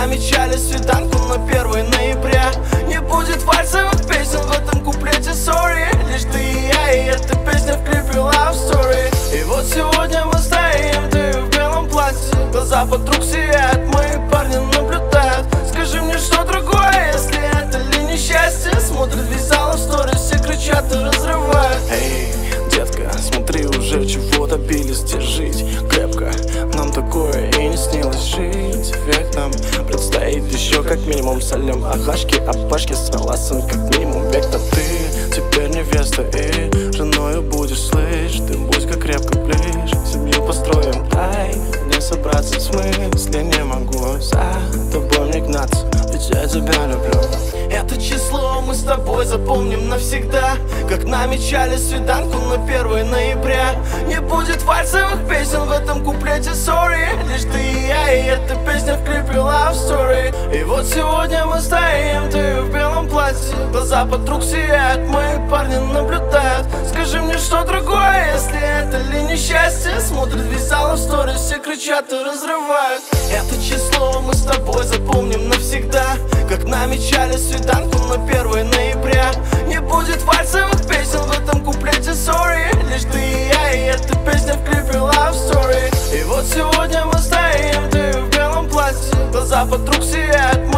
намечали свиданку на 1 ноября. Не будет вальсовых песен в этом куплете, sorry. Лишь ты и я, и эта песня в клипе Love Story. И вот сегодня мы стоим, ты в белом платье, глаза подруг сияют, мои парни наблюдают. Скажи мне, что другое, если это ли несчастье? Смотрит весь зал в сторис, все кричат и разрывают. Эй, детка, смотри, уже чего добились, держись крепко. Нам такое и не снилось жить. Век нам предстоит еще как минимум. Солем ахашки, апашки, согласен как минимум. Век-то ты теперь невеста и женою будешь, слышь. Ты будь как крепко ближе, семью построим, дай. Не собраться в смысле, не могу за тобой не гнаться, ведь я тебя люблю. Это число мы с тобой запомним навсегда, как намечали свиданку на 1 ноября. Не будет вальсовых песен в этом куплете, sorry. Лишь ты и я, и эта песня в клипе Love Story. И вот сегодня мы стоим, ты в белом платье, глаза подруг сияют, мои парни наблюдают. Скажи мне, что другое, если это ли несчастье? Смотрит весь зал в сторис, все кричат и разрывают. Это число мы с тобой запомним навсегда, как намечали свиданку на 1 ноября. Не будет вальсовых песен в этом куплете, sorry. Лишь ты и я, и эта песня в клипе Love Story. И вот сегодня мы стоим, ты в белом платье, глаза подруг сияют,